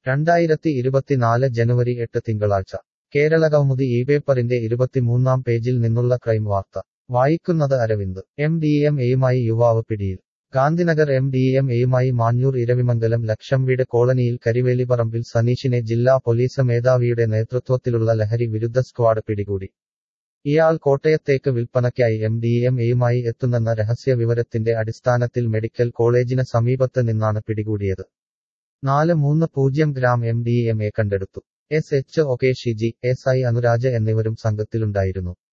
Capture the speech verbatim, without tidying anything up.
രണ്ടായിരത്തി ഇരുപത്തിനാല് ജനുവരി എട്ട് തിങ്കളാഴ്ച കേരളകൗമുദി ഈ പേപ്പറിന്റെ ഇരുപത്തിമൂന്നാം പേജിൽ നിന്നുള്ള ക്രൈം വാർത്ത വായിക്കുന്നത് അരവിന്ദ് എം ഡി എം എയുമായി യുവാവ് പിടിയിൽ ഗാന്ധിനഗർ എം ഡി എം എയുമായി മാഞ്ഞൂർ ഇരവിമംഗലം ലക്ഷംവീട് കോളനിയിൽ കരിവേലിപ്പറമ്പിൽ സനീഷിനെ ജില്ലാ പോലീസ് മേധാവിയുടെ നേതൃത്വത്തിലുള്ള ലഹരി വിരുദ്ധ സ്ക്വാഡ് പിടികൂടി. ഇയാൾ കോട്ടയത്തേക്ക് വിൽപ്പനയ്ക്കായി എം ഡി എം എയുമായി എത്തുന്നെന്ന രഹസ്യ വിവരത്തിന്റെ അടിസ്ഥാനത്തിൽ മെഡിക്കൽ കോളേജിന് സമീപത്ത് നിന്നാണ് പിടികൂടിയത്. നാല് മൂന്ന് പൂജ്യം gram M D M A കണ്ടെടുത്തു. S H O K Shiji, S I Anuraj എന്നിവരും സംഘത്തിലുണ്ടായിരുന്നു.